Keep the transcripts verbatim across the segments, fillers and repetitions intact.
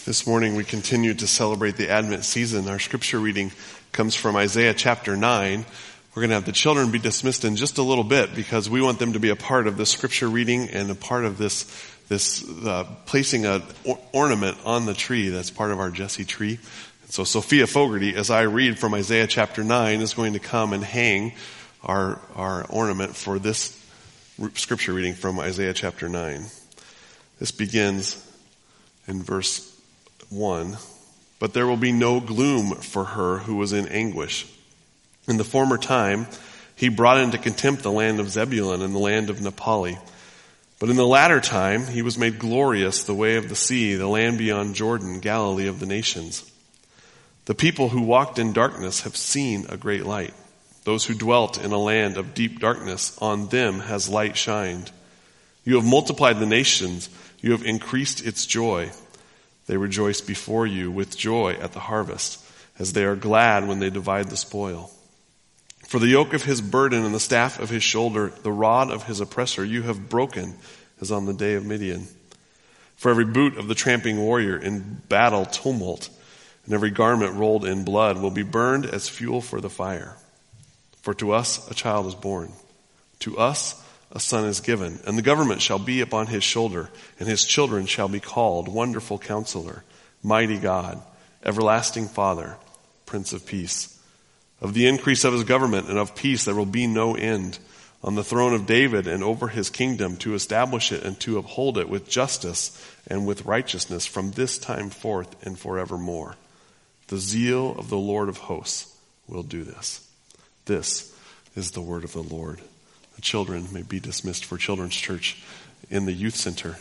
This morning we continue to celebrate the Advent season. Our scripture reading comes from Isaiah chapter nine. We're going to have the children be dismissed in just a little bit because we want them to be a part of this scripture reading and a part of this this uh, placing an or- ornament on the tree that's part of our Jesse tree. And so Sophia Fogarty, as I read from Isaiah chapter nine, is going to come and hang our our ornament for this scripture reading from Isaiah chapter nine. This begins in verse one. But there will be no gloom for her who was in anguish. In the former time, he brought into contempt the land of Zebulun and the land of Naphtali. But in the latter time, he was made glorious, the way of the sea, the land beyond Jordan, Galilee of the nations. The people who walked in darkness have seen a great light. Those who dwelt in a land of deep darkness, on them has light shined. You have multiplied the nations. You have increased its joy. They rejoice before you with joy at the harvest, as they are glad when they divide the spoil. For the yoke of his burden and the staff of his shoulder, the rod of his oppressor, you have broken, as on the day of Midian. For every boot of the tramping warrior in battle tumult, and every garment rolled in blood will be burned as fuel for the fire. For to us a child is born, to us a son is given, and the government shall be upon his shoulder, and his children shall be called Wonderful Counselor, Mighty God, Everlasting Father, Prince of Peace. Of the increase of his government and of peace there will be no end, on the throne of David and over his kingdom, to establish it and to uphold it with justice and with righteousness from this time forth and forevermore. The zeal of the Lord of hosts will do this. This is the word of the Lord. The children may be dismissed for Children's Church in the Youth Center.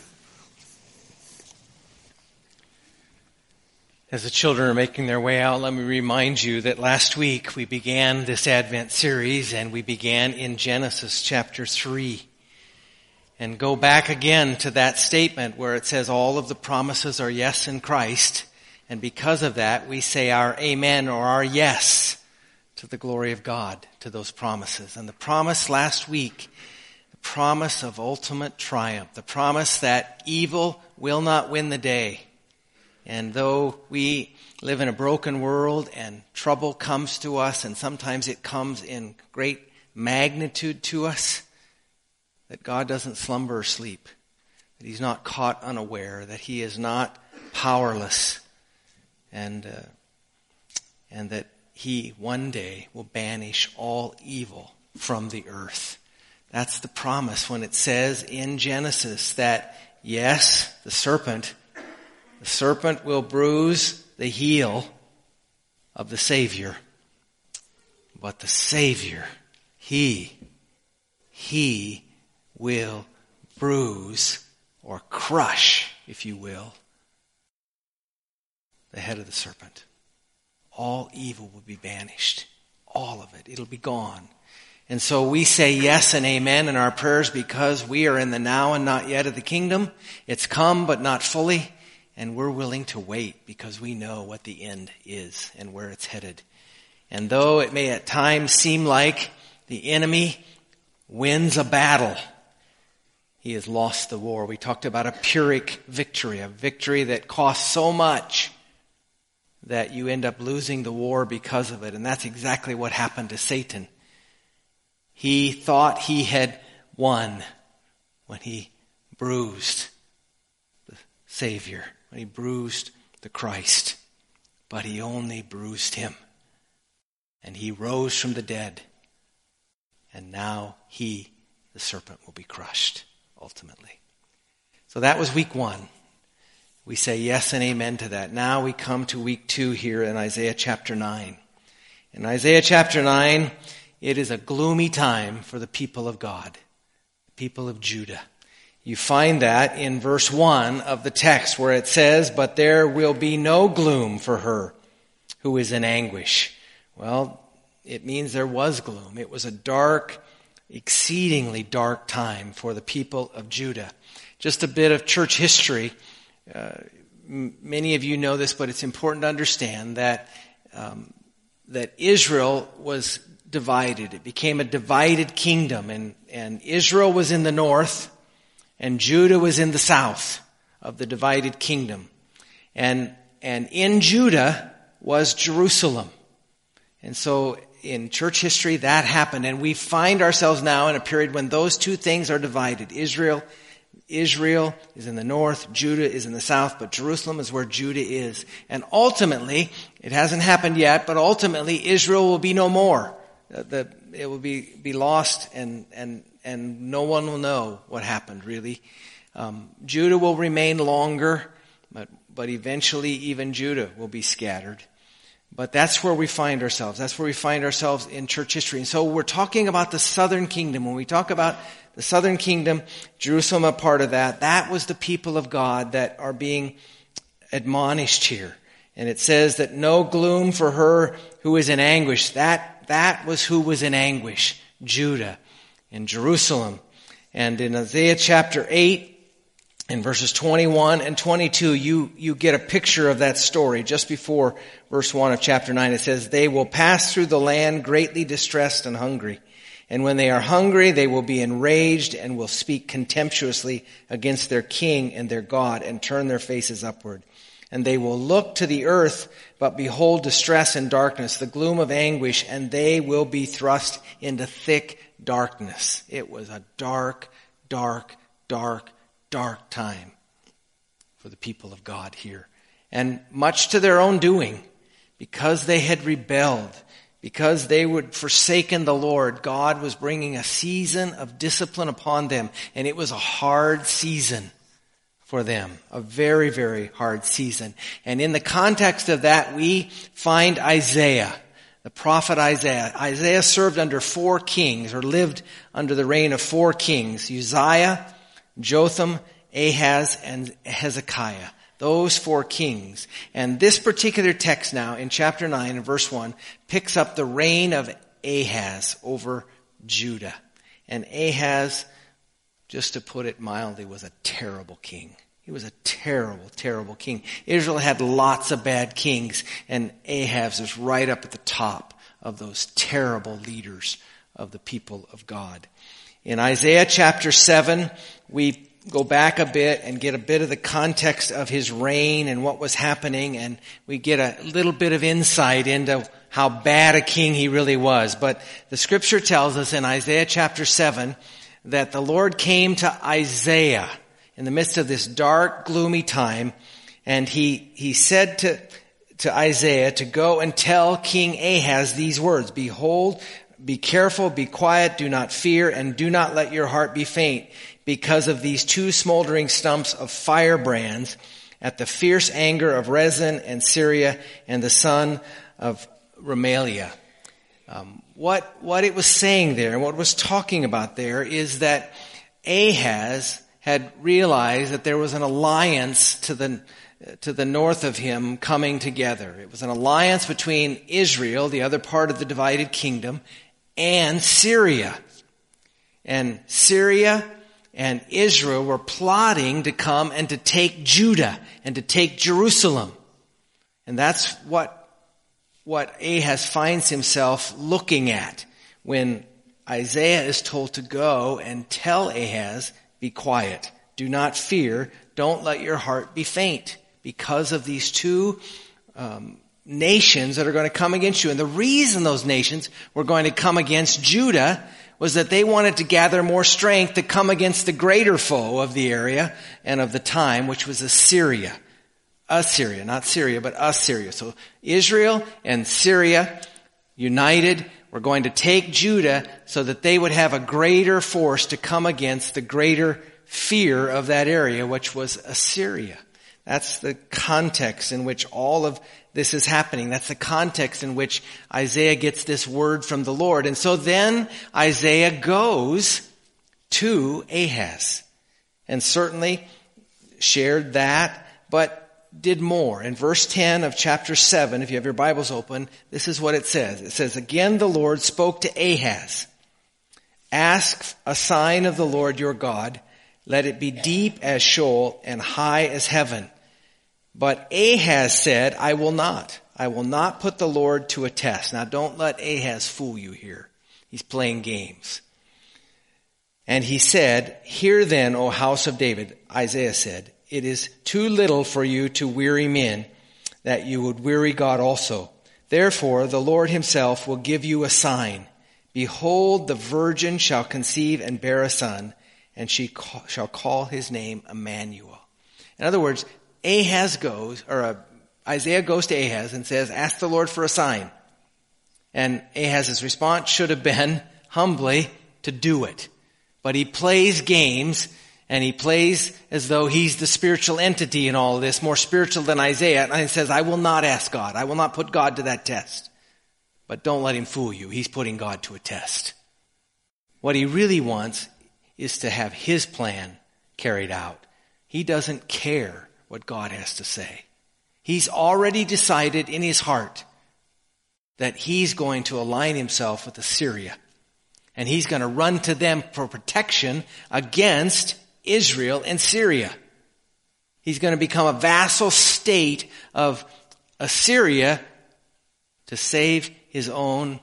As the children are making their way out, let me remind you that last week we began this Advent series and we began in Genesis chapter three. And go back again to that statement where it says all of the promises are yes in Christ. And because of that, we say our amen or our yes to the glory of God, to those promises. And the promise last week, the promise of ultimate triumph, the promise that evil will not win the day. And though we live in a broken world and trouble comes to us, and sometimes it comes in great magnitude to us, that God doesn't slumber or sleep, that he's not caught unaware, that he is not powerless, and uh, and that he one day will banish all evil from the earth. That's the promise when it says in Genesis that, yes, the serpent, the serpent will bruise the heel of the Savior. But the Savior, he, he will bruise or crush, if you will, the head of the serpent. All evil will be banished. All of it. It'll be gone. And so we say yes and amen in our prayers because we are in the now and not yet of the kingdom. It's come but not fully. And we're willing to wait because we know what the end is and where it's headed. And though it may at times seem like the enemy wins a battle, he has lost the war. We talked about a Pyrrhic victory, a victory that costs so much that you end up losing the war because of it. And that's exactly what happened to Satan. He thought he had won when he bruised the Savior, when he bruised the Christ. But he only bruised him. And he rose from the dead. And now he, the serpent, will be crushed, ultimately. So that was week one. We say yes and amen to that. Now we come to week two here in Isaiah chapter nine. In Isaiah chapter nine, it is a gloomy time for the people of God, the people of Judah. You find that in verse one of the text where it says, but there will be no gloom for her who is in anguish. Well, it means there was gloom. It was a dark, exceedingly dark time for the people of Judah. Just a bit of church history. Uh, m- many of you know this, but it's important to understand that um, that Israel was divided. It became a divided kingdom, and, and Israel was in the north, and Judah was in the south of the divided kingdom. And, and in Judah was Jerusalem. And so in church history that happened, and we find ourselves now in a period when those two things are divided. Israel Israel is in the north, Judah is in the south, but Jerusalem is where Judah is. And ultimately, it hasn't happened yet, but ultimately Israel will be no more. The, the, it will be, be lost, and, and, and no one will know what happened, really. Um, Judah will remain longer, but, but eventually even Judah will be scattered. But that's where we find ourselves. That's where we find ourselves in church history. And so we're talking about the southern kingdom. When we talk about the southern kingdom, Jerusalem a part of that, that was the people of God that are being admonished here. And it says that no gloom for her who is in anguish. That, that was who was in anguish. Judah and Jerusalem. And in Isaiah chapter eight, in verses twenty-one and twenty-two, you, you get a picture of that story. Just before verse one of chapter nine, it says, they will pass through the land greatly distressed and hungry. And when they are hungry, they will be enraged and will speak contemptuously against their king and their God and turn their faces upward. And they will look to the earth, but behold distress and darkness, the gloom of anguish, and they will be thrust into thick darkness. It was a dark, dark, dark, dark time for the people of God here. And much to their own doing, because they had rebelled, because they would forsaken the Lord, God was bringing a season of discipline upon them. And it was a hard season for them. A very, very hard season. And in the context of that, we find Isaiah, the prophet Isaiah. Isaiah served under four kings, or lived under the reign of four kings. Uzziah, Jotham, Ahaz, and Hezekiah. Those four kings. And this particular text now in chapter nine and verse one picks up the reign of Ahaz over Judah. And Ahaz, just to put it mildly, was a terrible king. He was a terrible, terrible king. Israel had lots of bad kings, and Ahaz was right up at the top of those terrible leaders of the people of God. In Isaiah chapter seven, we go back a bit and get a bit of the context of his reign and what was happening, and we get a little bit of insight into how bad a king he really was. But the scripture tells us in Isaiah chapter seven that the Lord came to Isaiah in the midst of this dark, gloomy time, and he, he said to, to Isaiah to go and tell King Ahaz these words, behold, be careful, be quiet, do not fear, and do not let your heart be faint, because of these two smoldering stumps of firebrands at the fierce anger of Rezin and Syria and the son of Remaliah. Um, what, what it was saying there, and what it was talking about there, is that Ahaz had realized that there was an alliance to the, to the north of him coming together. It was an alliance between Israel, the other part of the divided kingdom, and Syria. And Syria and Israel were plotting to come and to take Judah and to take Jerusalem. And that's what, what Ahaz finds himself looking at when Isaiah is told to go and tell Ahaz, be quiet, do not fear, don't let your heart be faint, because of these two um, nations that are going to come against you. And the reason those nations were going to come against Judah was that they wanted to gather more strength to come against the greater foe of the area and of the time, which was Assyria. Assyria, not Syria, but Assyria. So Israel and Syria united were going to take Judah so that they would have a greater force to come against the greater fear of that area, which was Assyria. That's the context in which all of this is happening. That's the context in which Isaiah gets this word from the Lord. And so then Isaiah goes to Ahaz and certainly shared that, but did more. In verse ten of chapter seven, if you have your Bibles open, this is what it says. It says, again the Lord spoke to Ahaz, ask a sign of the Lord your God, let it be deep as Sheol and high as heaven. But Ahaz said, I will not. I will not put the Lord to a test. Now don't let Ahaz fool you here. He's playing games. And he said, hear then, O house of David, Isaiah said, it is too little for you to weary men, that you would weary God also. Therefore, the Lord himself will give you a sign. Behold, the virgin shall conceive and bear a son, and she call, shall call his name Emmanuel. In other words, Ahaz goes, or uh, Isaiah goes to Ahaz and says, ask the Lord for a sign. And Ahaz's response should have been, humbly, to do it. But he plays games, and he plays as though he's the spiritual entity in all of this, more spiritual than Isaiah. And he says, I will not ask God. I will not put God to that test. But don't let him fool you. He's putting God to a test. What he really wants is to have his plan carried out. He doesn't care what God has to say. He's already decided in his heart that he's going to align himself with Assyria. And he's going to run to them for protection against Israel and Syria. He's going to become a vassal state of Assyria to save his own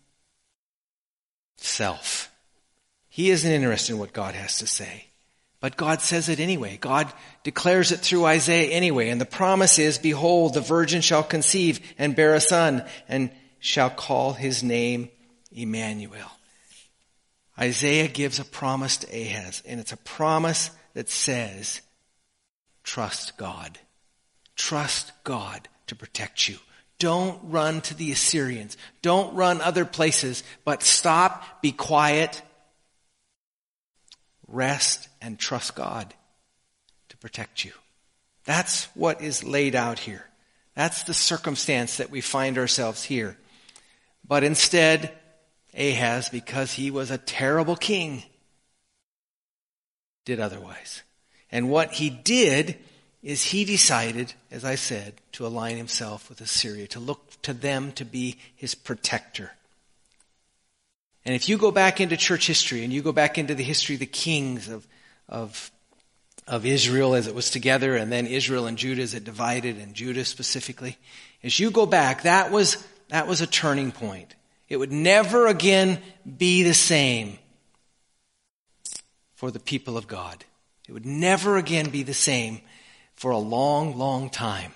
self. He isn't interested in what God has to say. But God says it anyway. God declares it through Isaiah anyway. And the promise is, behold, the virgin shall conceive and bear a son, and shall call his name Emmanuel. Isaiah gives a promise to Ahaz, and it's a promise that says, trust God. Trust God to protect you. Don't run to the Assyrians. Don't run other places, but stop, be quiet, rest, and trust God to protect you. That's what is laid out here. That's the circumstance that we find ourselves here. But instead, Ahaz, because he was a terrible king, did otherwise. And what he did is he decided, as I said, to align himself with Assyria, to look to them to be his protector. And if you go back into church history and you go back into the history of the kings of, of, of Israel as it was together, and then Israel and Judah as it divided, and Judah specifically, as you go back, that was, that was a turning point. It would never again be the same for the people of God. It would never again be the same for a long, long time.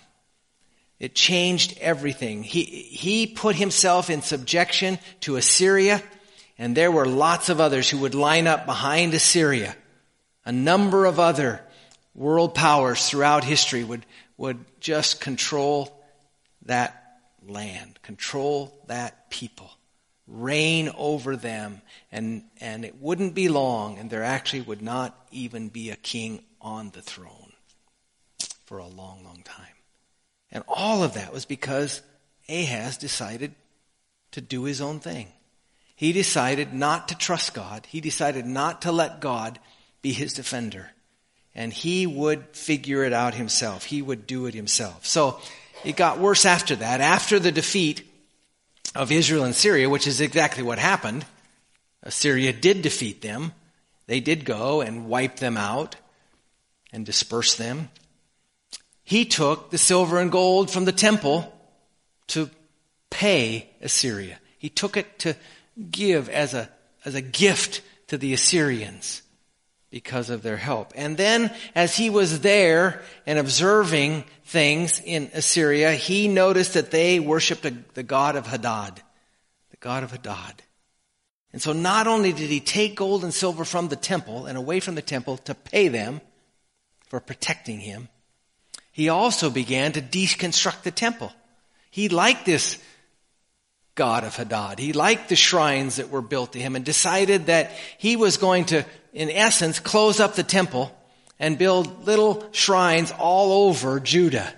It changed everything. He, he put himself in subjection to Assyria, and there were lots of others who would line up behind Assyria. A number of other world powers throughout history would, would just control that land, control that people, reign over them, and, and it wouldn't be long, and there actually would not even be a king on the throne for a long, long time. And all of that was because Ahaz decided to do his own thing. He decided not to trust God. He decided not to let God be his defender. And he would figure it out himself. He would do it himself. So it got worse after that. After the defeat of Israel and Syria, which is exactly what happened, Assyria did defeat them. They did go and wipe them out and disperse them. He took the silver and gold from the temple to pay Assyria. He took it to give as a, as a gift to the Assyrians because of their help. And then as he was there and observing things in Assyria, he noticed that they worshiped a, the god of Hadad, the god of Hadad. And so not only did he take gold and silver from the temple and away from the temple to pay them for protecting him, he also began to deconstruct the temple. He liked this god of Hadad. He liked the shrines that were built to him and decided that he was going to, in essence, close up the temple and build little shrines all over Judah.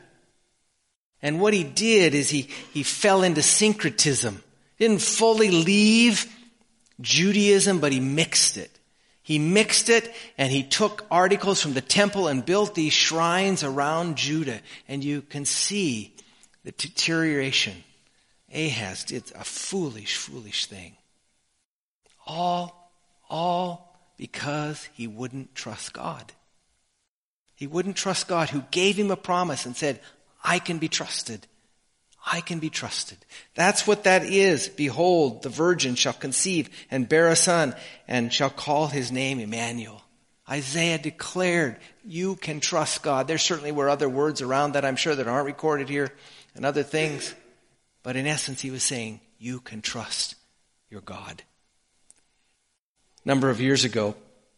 And what he did is he, he fell into syncretism. He didn't fully leave Judaism, but he mixed it. He mixed it, and he took articles from the temple and built these shrines around Judah. And you can see the deterioration. Ahaz did a foolish, foolish thing. All, all because he wouldn't trust God. He wouldn't trust God, who gave him a promise and said, I can be trusted. I can be trusted. That's what that is. Behold, the virgin shall conceive and bear a son and shall call his name Emmanuel. Isaiah declared, you can trust God. There certainly were other words around that, I'm sure, that aren't recorded here and other things. But in essence, he was saying, you can trust your God. A number of years ago,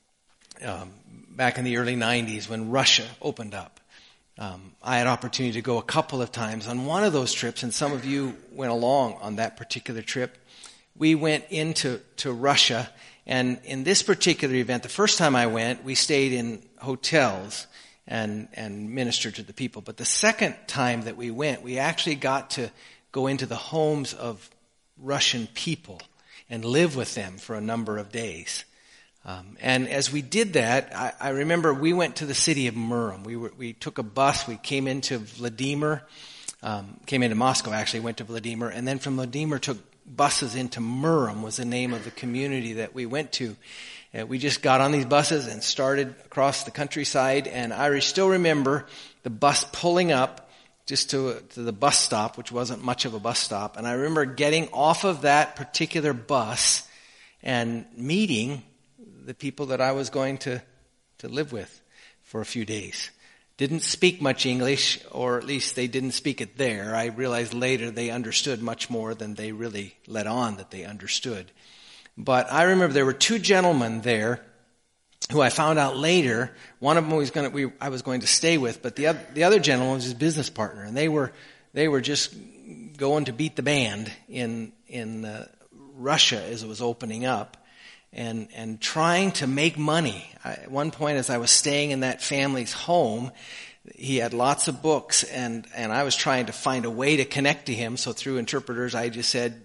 um, back in the early nineties, when Russia opened up, um, I had opportunity to go a couple of times on one of those trips, and some of you went along on that particular trip. We went into to Russia, and in this particular event, the first time I went, we stayed in hotels and, and ministered to the people. But the second time that we went, we actually got to go into the homes of Russian people and live with them for a number of days. Um, and as we did that, I, I remember we went to the city of Murom. We were, we took a bus. We came into Vladimir, um, came into Moscow actually, went to Vladimir, and then from Vladimir took buses into Murom was the name of the community that we went to. Uh, we just got on these buses and started across the countryside, and I still remember the bus pulling up just to, to the bus stop, which wasn't much of a bus stop, and I remember getting off of that particular bus and meeting the people that I was going to, to live with for a few days. Didn't speak much English, or at least they didn't speak it there. I realized later they understood much more than they really let on that they understood. But I remember there were two gentlemen there who I found out later. One of them was going to, we, I was going to stay with, but the other, the other gentleman was his business partner, and they were they were just going to beat the band in in uh, Russia as it was opening up. And, and trying to make money. I, at one point, as I was staying in that family's home, he had lots of books, and, and I was trying to find a way to connect to him. So through interpreters, I just said,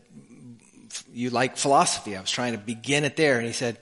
you like philosophy? I was trying to begin it there. And he said,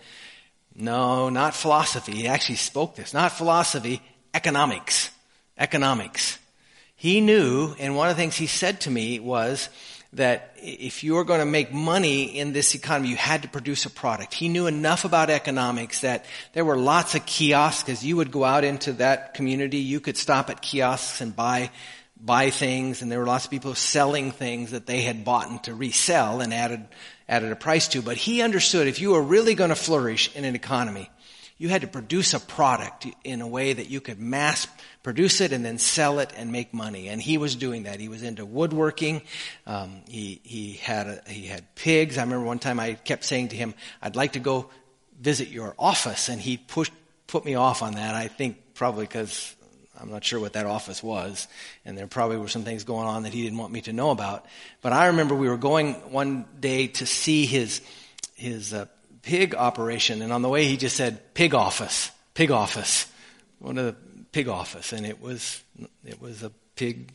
no, not philosophy. He actually spoke this. Not philosophy, economics. Economics. He knew, and one of the things he said to me was, that if you were going to make money in this economy, you had to produce a product. He knew enough about economics that there were lots of kiosks. As you would go out into that community, you could stop at kiosks and buy buy things, and there were lots of people selling things that they had bought and to resell and added added a price to. But he understood if you were really going to flourish in an economy, you had to produce a product in a way that you could mass produce it and then sell it and make money. And he was doing that. He was into woodworking. Um, he he had a, he had pigs. I remember one time I kept saying to him, "I'd like to go visit your office," and he pushed put me off on that. I think probably because I'm not sure what that office was, and there probably were some things going on that he didn't want me to know about. But I remember we were going one day to see his his. Uh, pig operation, and on the way he just said pig office, pig office, one of the pig office, and it was it was a pig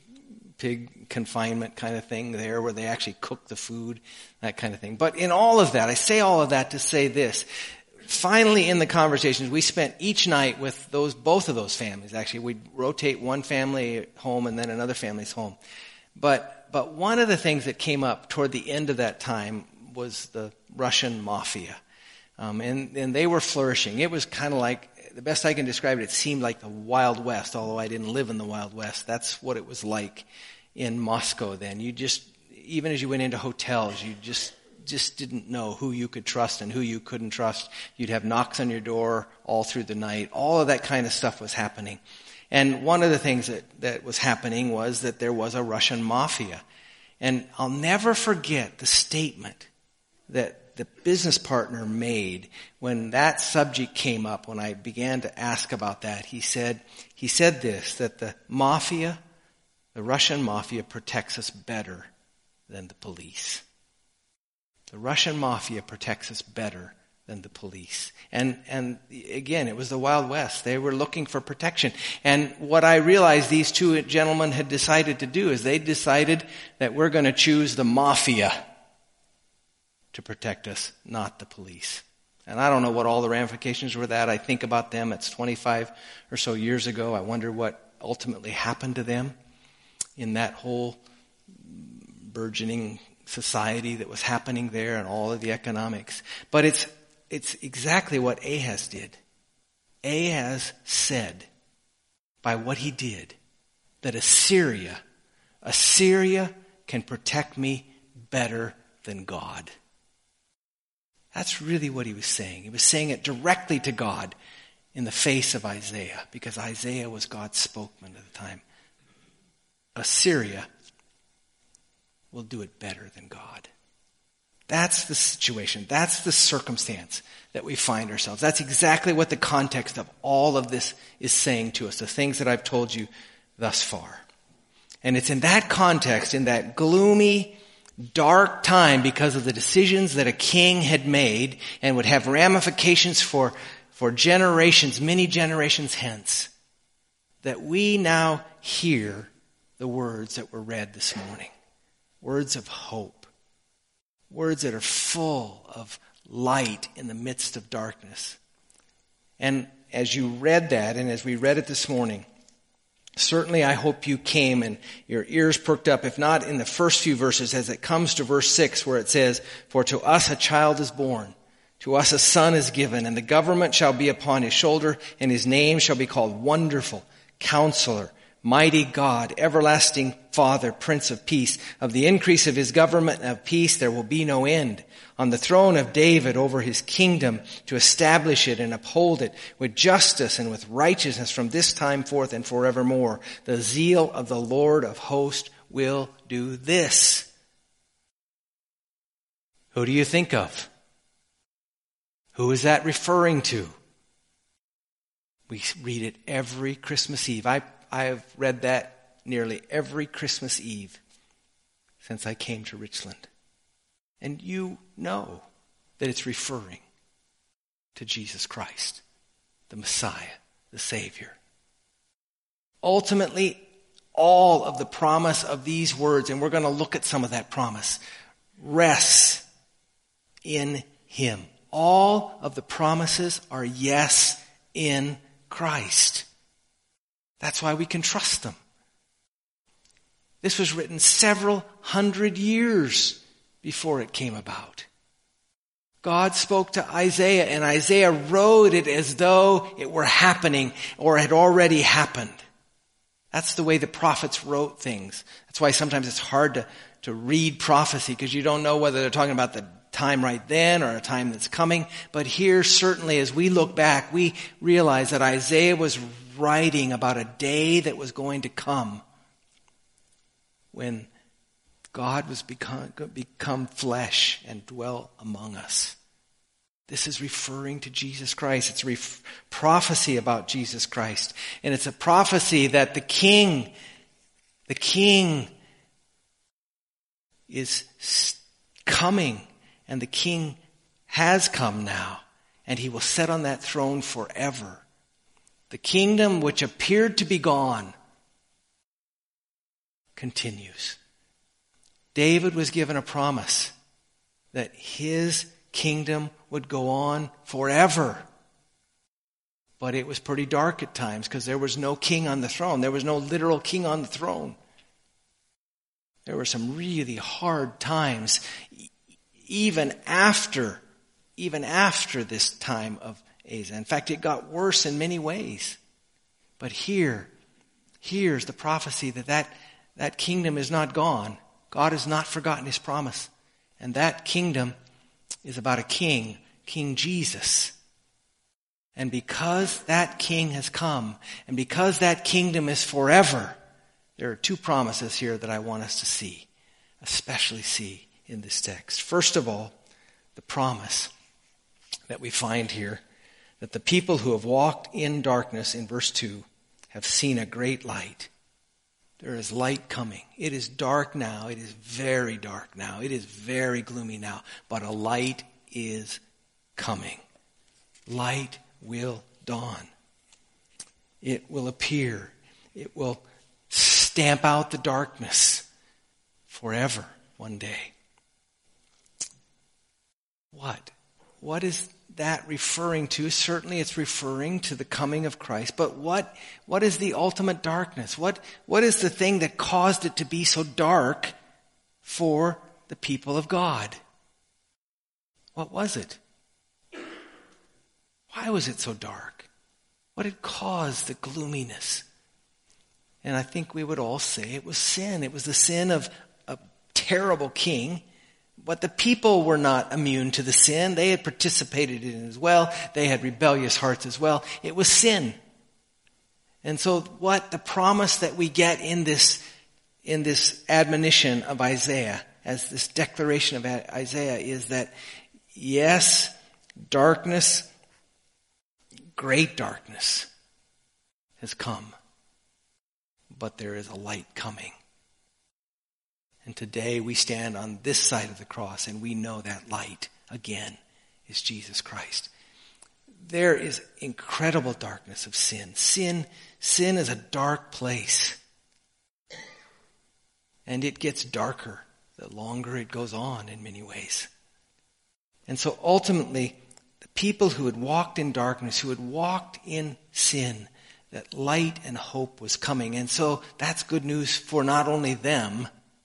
pig confinement kind of thing there where they actually cook the food, that kind of thing. But in all of that, I say all of that to say this. Finally, in the conversations, we spent each night with those both of those families. Actually, we'd rotate one family home and then another family's home. But but one of the things that came up toward the end of that time was the Russian mafia. Um, and, and they were flourishing. It was kind of like, the best I can describe it, it seemed like the Wild West, although I didn't live in the Wild West. That's what it was like in Moscow then. You just, even as you went into hotels, you just just didn't know who you could trust and who you couldn't trust. You'd have knocks on your door all through the night. All of that kind of stuff was happening. And one of the things that, that was happening was that there was a Russian mafia. And I'll never forget the statement that the business partner made when that subject came up, when I began to ask about that. He said, he said this, that the mafia, the Russian mafia protects us better than the police. The Russian mafia protects us better than the police. And, and again, it was the Wild West. They were looking for protection. And what I realized these two gentlemen had decided to do is they decided that we're going to choose the mafia to protect us, not the police. And I don't know what all the ramifications were of that. I think about them. It's twenty-five or so years ago. I wonder what ultimately happened to them in that whole burgeoning society that was happening there and all of the economics. But it's it's exactly what Ahaz did. Ahaz said, by what he did, that Assyria, Assyria can protect me better than God. That's really what he was saying. He was saying it directly to God. in the face of Isaiah, because Isaiah was God's spokesman at the time. Assyria will do it better than God. That's the situation. That's the circumstance that we find ourselves. That's exactly what the context of all of this is saying to us, the things that I've told you thus far. And it's in that context, in that gloomy, dark time, because of the decisions that a king had made and would have ramifications for, for generations, many generations hence, that we now hear the words that were read this morning. Words of hope. Words that are full of light in the midst of darkness. And as you read that, and as we read it this morning, certainly I hope you came and your ears perked up, if not in the first few verses, as it comes to verse six, where it says, "For to us a child is born, to us a son is given, and the government shall be upon his shoulder, and his name shall be called Wonderful, Counselor, Mighty God, Everlasting Father, Prince of Peace. Of the increase of his government and of peace there will be no end. On the throne of David over his kingdom, to establish it and uphold it with justice and with righteousness from this time forth and forevermore. The zeal of the Lord of hosts will do this." Who do you think of? Who is that referring to? We read it every Christmas Eve. I I have read that nearly every Christmas Eve since I came to Richland. And you know that it's referring to Jesus Christ, the Messiah, the Savior. Ultimately, all of the promise of these words, and we're going to look at some of that promise, rests in Him. All of the promises are yes in Christ. That's why we can trust them. This was written several hundred years before it came about. God spoke to Isaiah, and Isaiah wrote it as though it were happening or had already happened. That's the way the prophets wrote things. That's why sometimes it's hard to, to read prophecy, because you don't know whether they're talking about the time right then or a time that's coming. But here, certainly, as we look back, we realize that Isaiah was writing about a day that was going to come when God was become, become flesh and dwell among us. This is referring to Jesus Christ. It's a ref- prophecy about Jesus Christ. And it's a prophecy that the King, the King is coming, and the King has come now, and He will sit on that throne forever. The kingdom which appeared to be gone continues. David was given a promise that his kingdom would go on forever. But it was pretty dark at times, because there was no king on the throne. There was no literal king on the throne. There were some really hard times, even after, even after this time of Asa. In fact, it got worse in many ways. But here, here's the prophecy that that, that kingdom is not gone. God has not forgotten His promise. And that kingdom is about a king, King Jesus. And because that king has come, and because that kingdom is forever, there are two promises here that I want us to see, especially see in this text. First of all, the promise that we find here, that the people who have walked in darkness, in verse two, have seen a great light. There is light coming. It is dark now. It is very dark now. It is very gloomy now. But a light is coming. Light will dawn. It will appear. It will stamp out the darkness forever one day. What? What is that referring to? Certainly it's referring to the coming of Christ. But what, what is the ultimate darkness? What, what is the thing that caused it to be so dark for the people of God? What was it? Why was it so dark? What had caused the gloominess? And I think we would all say it was sin. It was the sin of a terrible king But the people were not immune to the sin. They had participated in it as well. They had rebellious hearts as well. It was sin. And so what the promise that we get in this, in this admonition of Isaiah, as this declaration of Isaiah, is that yes, darkness, great darkness has come, but there is a light coming. And today we stand on this side of the cross and we know that light, again, is Jesus Christ. There is incredible darkness of sin. Sin, sin is a dark place. And it gets darker the longer it goes on in many ways. And so ultimately, the people who had walked in darkness, who had walked in sin, that light and hope was coming. And so that's good news for not only them,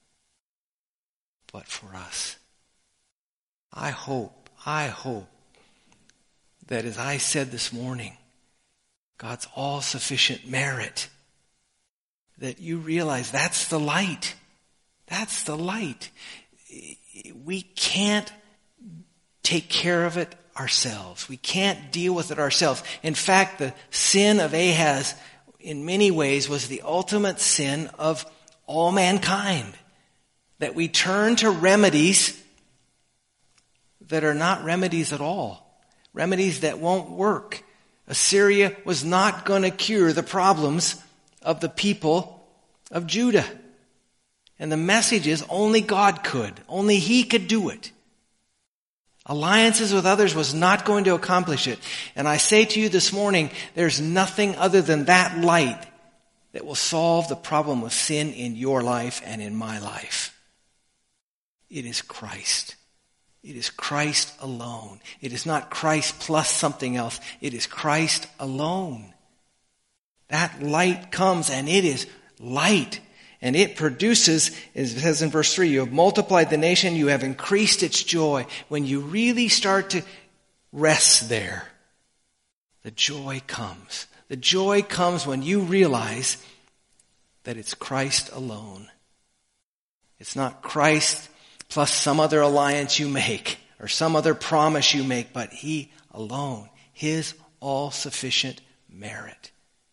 but for us. I hope, I hope that as I said this morning, God's all-sufficient merit, that you realize that's the light. That's the light. We can't take care of it ourselves. We can't deal with it ourselves. In fact, the sin of Ahaz, in many ways, was the ultimate sin of all mankind. That we turn to remedies that are not remedies at all. Remedies that won't work. Assyria was not going to cure the problems of the people of Judah. And the message is only God could. Only He could do it. Alliances with others was not going to accomplish it. And I say to you this morning, there's nothing other than that light that will solve the problem of sin in your life and in my life. It is Christ. It is Christ alone. It is not Christ plus something else. It is Christ alone. That light comes and it is light. And it produces, as it says in verse three, you have multiplied the nation, you have increased its joy. When you really start to rest there, the joy comes. The joy comes when you realize that it's Christ alone. It's not Christ plus some other alliance you make or some other promise you make, but He alone, His all-sufficient merit.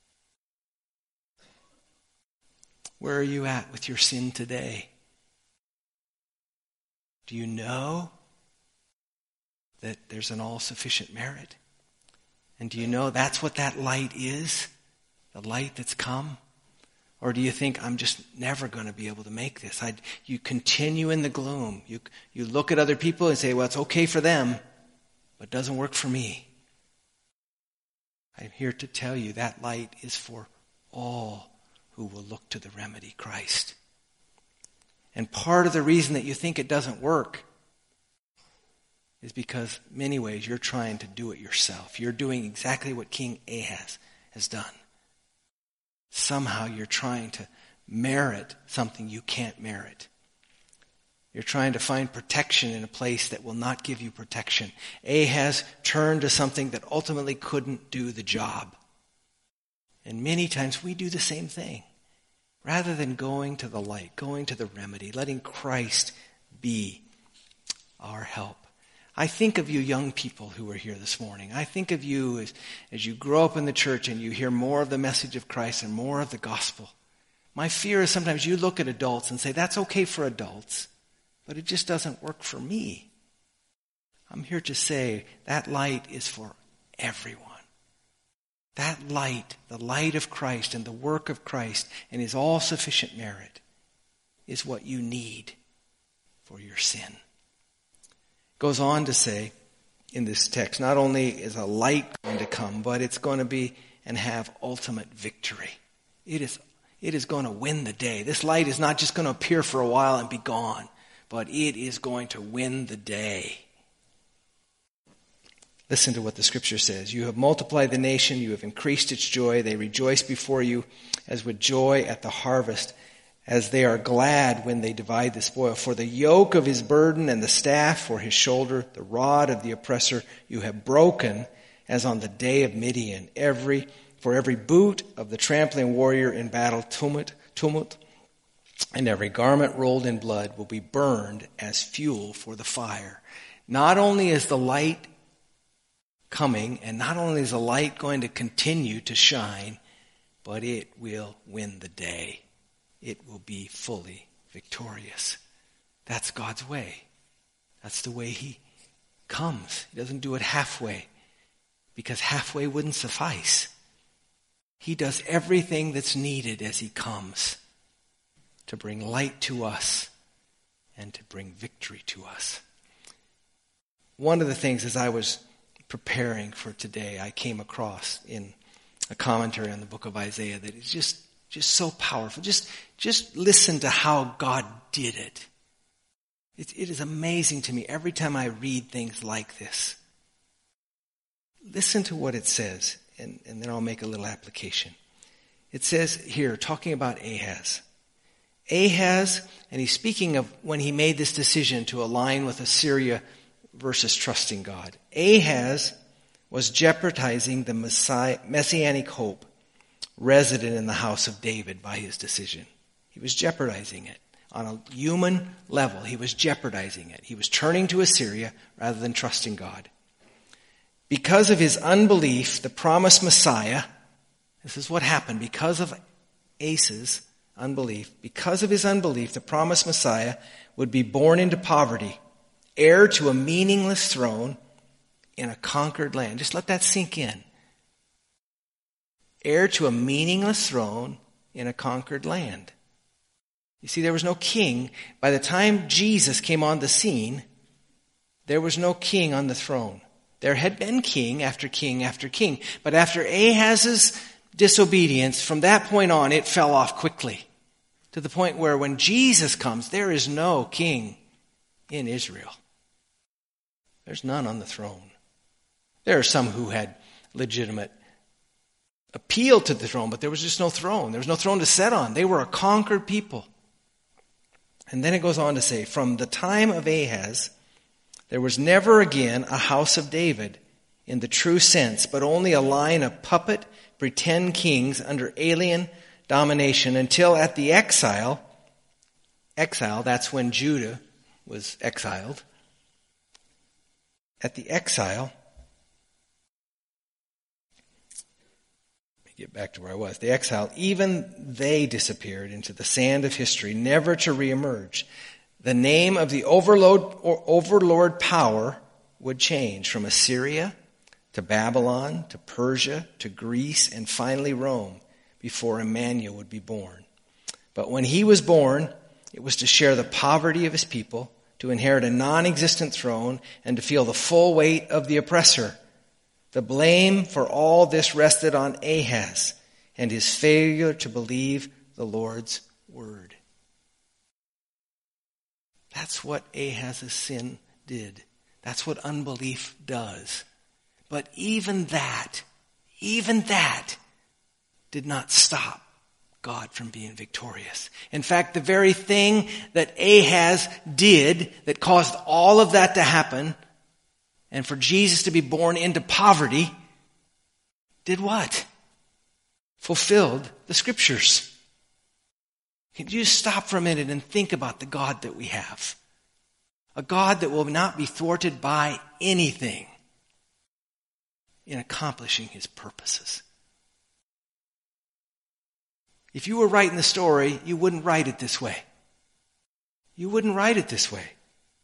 Where are you at with your sin today? Do you know that there's an all-sufficient merit? And do you know that's what that light is? The light that's come? Or do you think, I'm just never going to be able to make this? I, you continue in the gloom. You, you look at other people and say, well, it's okay for them, but it doesn't work for me. I'm here to tell you that light is for all who will look to the remedy, Christ. And part of the reason that you think it doesn't work is because in many ways you're trying to do it yourself. You're doing exactly what King Ahaz has done. Somehow you're trying to merit something you can't merit. You're trying to find protection in a place that will not give you protection. Ahaz turned to something that ultimately couldn't do the job. And many times we do the same thing. Rather than going to the light, going to the remedy, letting Christ be our help. I think of you young people who are here this morning. I think of you as, as you grow up in the church and you hear more of the message of Christ and more of the gospel. My fear is sometimes you look at adults and say, that's okay for adults, but it just doesn't work for me. I'm here to say that light is for everyone. That light, the light of Christ and the work of Christ and His all-sufficient merit is what you need for your sin. Goes on to say in this text, not only is a light going to come, but it's going to be and have ultimate victory. It is, it is going to win the day. This light is not just going to appear for a while and be gone, but it is going to win the day. Listen to what the scripture says. You have multiplied the nation, you have increased its joy. They rejoice before you as with joy at the harvest, as they are glad when they divide the spoil. For the yoke of his burden and the staff for his shoulder, the rod of the oppressor, you have broken as on the day of Midian. Every, for every boot of the trampling warrior in battle, tumult, tumult and every garment rolled in blood will be burned as fuel for the fire. Not only is the light coming, and not only is the light going to continue to shine, but it will win the day. It will be fully victorious. That's God's way. That's the way he comes. He doesn't do it halfway, because halfway wouldn't suffice. He does everything that's needed as he comes to bring light to us and to bring victory to us. One of the things as I was preparing for today, I came across in a commentary on the book of Isaiah that is just, just so powerful. Just, just listen to how God did it. It, it is amazing to me every time I read things like this. Listen to what it says, and, and then I'll make a little application. It says here, talking about Ahaz. Ahaz, and he's speaking of when he made this decision to align with Assyria versus trusting God. Ahaz was jeopardizing the Messiah, messianic hope resident in the house of David by his decision. He was jeopardizing it. On a human level, he was jeopardizing it. He was turning to Assyria rather than trusting God. Because of his unbelief, the promised Messiah, this is what happened, because of Asa's unbelief, because of his unbelief, the promised Messiah would be born into poverty, heir to a meaningless throne in a conquered land. Just let that sink in. Heir to a meaningless throne in a conquered land. You see, there was no king. By the time Jesus came on the scene, there was no king on the throne. There had been king after king after king. But after Ahaz's disobedience, from that point on, it fell off quickly. To the point where when Jesus comes, there is no king in Israel. There's none on the throne. There are some who had legitimate appeal to the throne, but there was just no throne. There was no throne to sit on. They were a conquered people. And then it goes on to say, from the time of Ahaz, there was never again a house of David in the true sense, but only a line of puppet, pretend kings under alien domination until at the exile, exile, that's when Judah was exiled. At the exile, let me get back to where I was. The exile, even they disappeared into the sand of history, never to reemerge. The name of the overlord, or overlord power would change from Assyria to Babylon to Persia to Greece and finally Rome before Emmanuel would be born. But when he was born, it was to share the poverty of his people, to inherit a non-existent throne, and to feel the full weight of the oppressor. The blame for all this rested on Ahaz and his failure to believe the Lord's word. That's what Ahaz's sin did. That's what unbelief does. But even that, even that did not stop God from being victorious. In fact, the very thing that Ahaz did that caused all of that to happen, and for Jesus to be born into poverty, did what? Fulfilled the scriptures. Can you stop for a minute and think about the God that we have? A God that will not be thwarted by anything in accomplishing his purposes. If you were writing the story, you wouldn't write it this way. You wouldn't write it this way.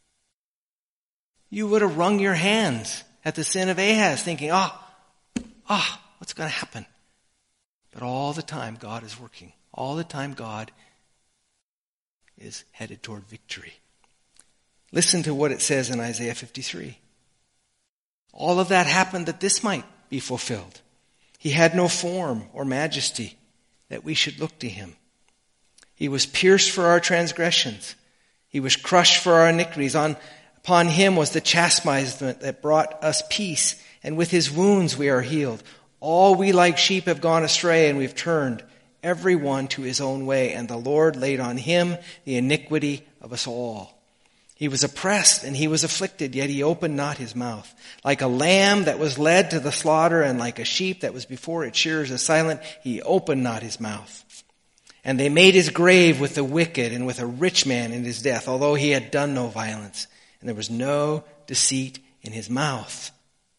You would have wrung your hands at the sin of Ahaz, thinking, ah, oh, ah, oh, what's going to happen? But all the time, God is working. All the time, God is headed toward victory. Listen to what it says in Isaiah fifty-three. All of that happened that this might be fulfilled. He had no form or majesty that we should look to him. He was pierced for our transgressions. He was crushed for our iniquities. On, upon him was the chastisement that brought us peace, and with his wounds we are healed. All we like sheep have gone astray, and we've turned every one to his own way, and the Lord laid on him the iniquity of us all. He was oppressed and he was afflicted, yet he opened not his mouth. Like a lamb that was led to the slaughter, and like a sheep that was before its shearers is silent, he opened not his mouth. And they made his grave with the wicked and with a rich man in his death, although he had done no violence, and there was no deceit in his mouth.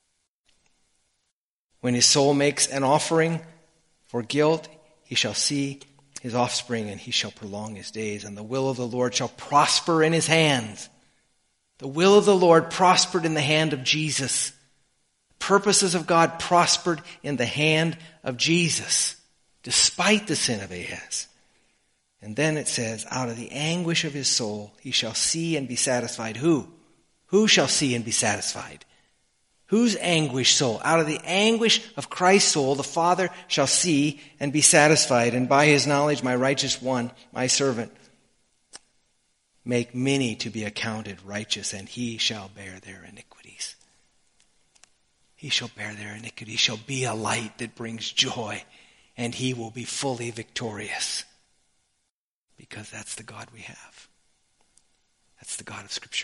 When his soul makes an offering for guilt, he shall see his offspring, and he shall prolong his days, and the will of the Lord shall prosper in his hands. The will of the Lord prospered in the hand of Jesus. Purposes of God prospered in the hand of Jesus, despite the sin of Ahaz. And then it says, out of the anguish of his soul, he shall see and be satisfied. Who? Who shall see and be satisfied? Whose anguish soul? Out of the anguish of Christ's soul, the Father shall see and be satisfied. And by his knowledge, my righteous one, my servant, make many to be accounted righteous, and he shall bear their iniquities. He shall bear their iniquities. He shall be a light that brings joy, and he will be fully victorious. Because that's the God we have. That's the God of Scripture.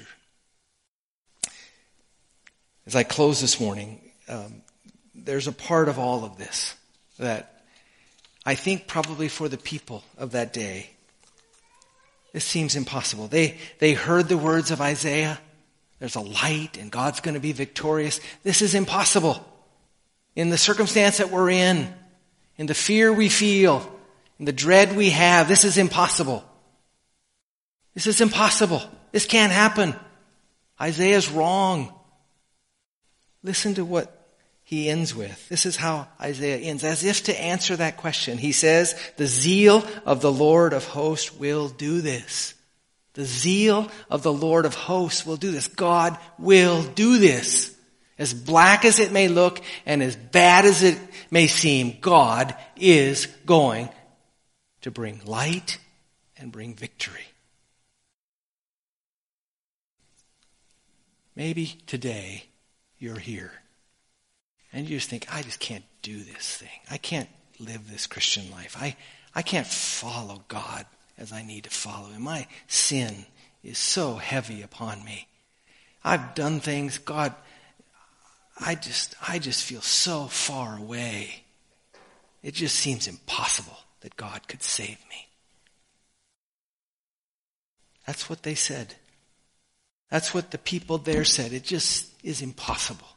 As I close this morning, um, there's a part of all of this that I think probably for the people of that day, this seems impossible. They, they heard the words of Isaiah. There's a light and God's going to be victorious. This is impossible. In the circumstance that we're in, in the fear we feel, in the dread we have, this is impossible. This is impossible. This can't happen. Isaiah's wrong. Listen to what he ends with. This is how Isaiah ends, as if to answer that question. He says, the zeal of the Lord of hosts will do this. The zeal of the Lord of hosts will do this. God will do this. As black as it may look and as bad as it may seem, God is going to bring light and bring victory. Maybe today you're here and you just think, I just can't do this thing. I can't live this Christian life. I, I can't follow God as I need to follow him. My sin is so heavy upon me. I've done things, God, I just, I just feel so far away. It just seems impossible that God could save me. That's what they said. That's what the people there said. It just is impossible.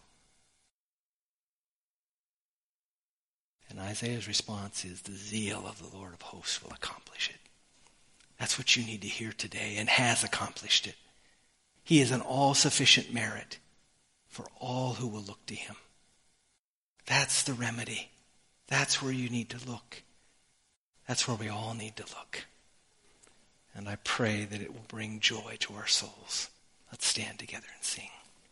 And Isaiah's response is, the zeal of the Lord of hosts will accomplish it. That's what you need to hear today, and has accomplished it. He is an all-sufficient merit for all who will look to him. That's the remedy. That's where you need to look. That's where we all need to look. And I pray that it will bring joy to our souls. Let's stand together and sing.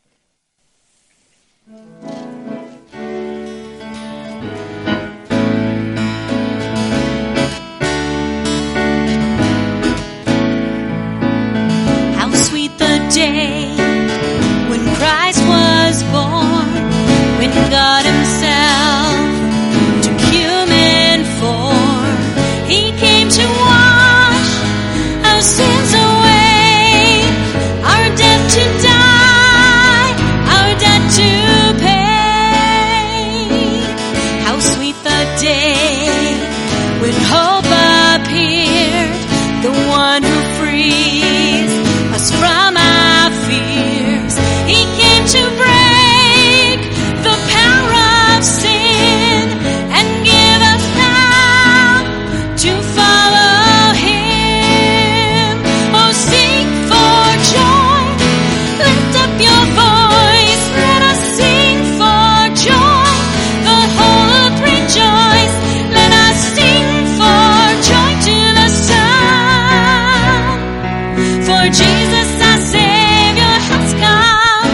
How sweet the day when Christ was born, when God himself took human form. He came to wash our sins away, our debt to die, our debt to pay. How sweet the day when hope appeared, the one who frees us from our fears. He came to break the power of sin and give us power to follow him. Oh, sing for joy, lift up your voice, let us sing for joy, the whole earth rejoice, let us sing for joy to the sun, for Jesus our Savior has come.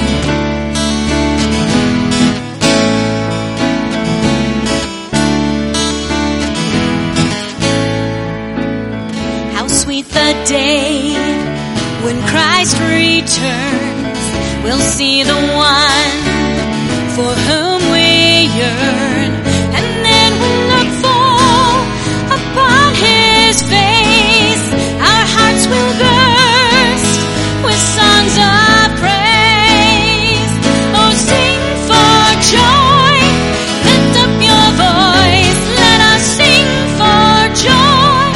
How sweet the day when Christ returns. We'll see the one for whom we yearn, and then we'll look full upon his face. Our hearts will burst with songs of praise. Oh, sing for joy, lift up your voice, let us sing for joy,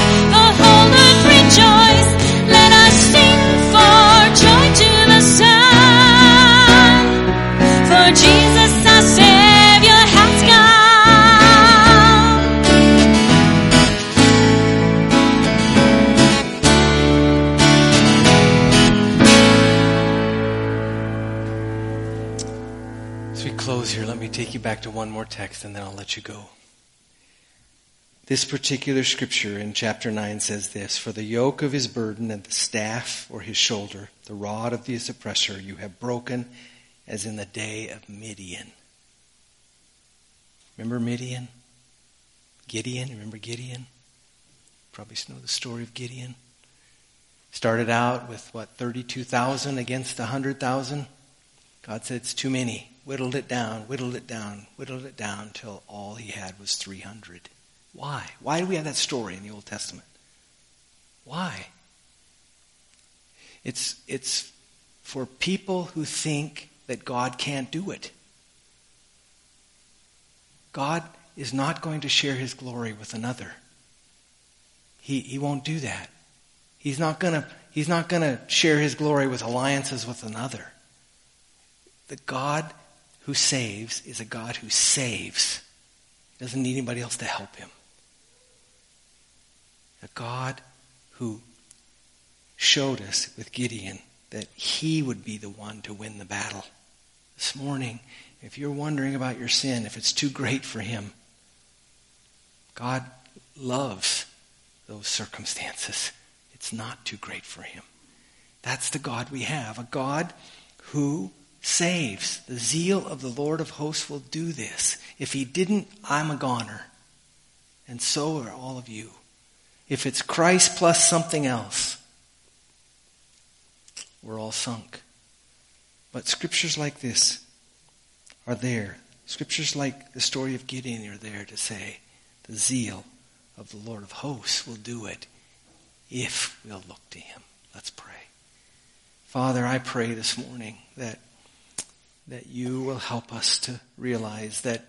take you back to one more text and then I'll let you go. This particular scripture in chapter nine says this, "For the yoke of his burden and the staff or his shoulder, the rod of his oppressor, you have broken as in the day of Midian." Remember Midian? Gideon, remember Gideon? Probably know the story of Gideon. Started out with, what, thirty-two thousand against one hundred thousand? God said, it's too many. Whittled it down, whittled it down, whittled it down till all he had was three hundred. Why? Why do we have that story in the Old Testament? Why? It's, it's for people who think that God can't do it. God is not going to share his glory with another. He, he won't do that. He's not gonna, he's not gonna share his glory with alliances with another. The God who saves is a God who saves. He doesn't need anybody else to help him. A God who showed us with Gideon that he would be the one to win the battle. This morning, if you're wondering about your sin, if it's too great for him, God loves those circumstances. It's not too great for him. That's the God we have, a God who saves. The zeal of the Lord of hosts will do this. If he didn't, I'm a goner. And so are all of you. If it's Christ plus something else, we're all sunk. But scriptures like this are there. Scriptures like the story of Gideon are there to say the zeal of the Lord of hosts will do it if we'll look to him. Let's pray. Father, I pray this morning that that you will help us to realize that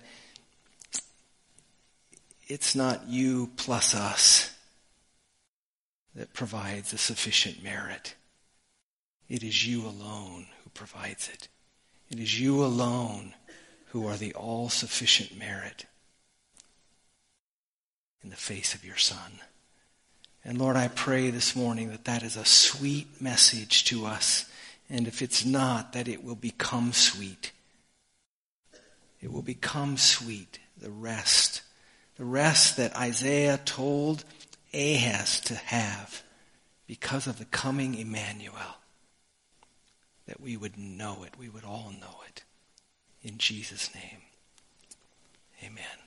it's not you plus us that provides a sufficient merit. It is you alone who provides it. It is you alone who are the all-sufficient merit in the face of your Son. And Lord, I pray this morning that that is a sweet message to us. And if it's not, that it will become sweet. It will become sweet, the rest. The rest that Isaiah told Ahaz to have because of the coming Emmanuel. That we would know it. We would all know it. In Jesus' name, amen.